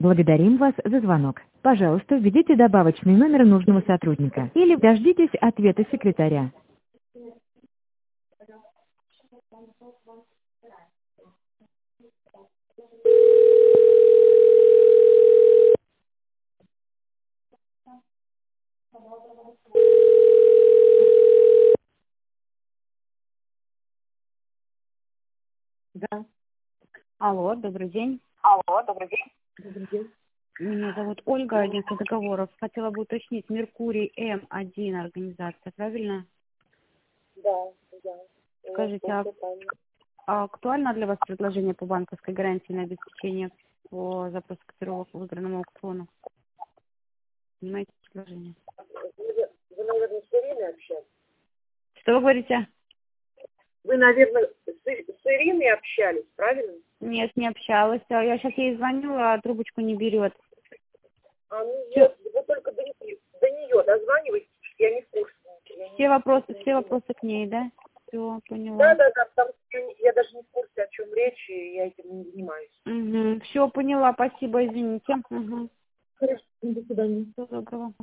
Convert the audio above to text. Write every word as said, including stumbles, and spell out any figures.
Благодарим вас за звонок. Пожалуйста, введите добавочный номер нужного сотрудника или дождитесь ответа секретаря. Да, Алло, добрый день. алло, добрый день. Добрый день. Меня зовут Ольга, агентство договоров. Хотела бы уточнить, Меркурий М один организация, правильно? Да, да. У нас Скажите, а, всё правильно. а актуально для вас предложение по банковской гарантии на обеспечение по запросу котировок по выигранному аукциону? Понимаете предложение? Вы, вы, наверное, с Ириной общались? Что вы говорите? Вы, наверное, с, с Ириной общались, правильно? Нет, не общалась. А Я сейчас ей звоню, а трубочку не берет. А, ну Все, вот, вы только до, не- до нее дозваниваетесь, я не в курсе. Я все не, вопросы, не все поняла. вопросы к ней, да? Все, Да, поняла. да, да, потому что я, не- я даже не в курсе, о чем речь, и я этим не занимаюсь. Угу. Все, поняла, спасибо, извините. Угу. Хорошо, до свидания. Всего доброго.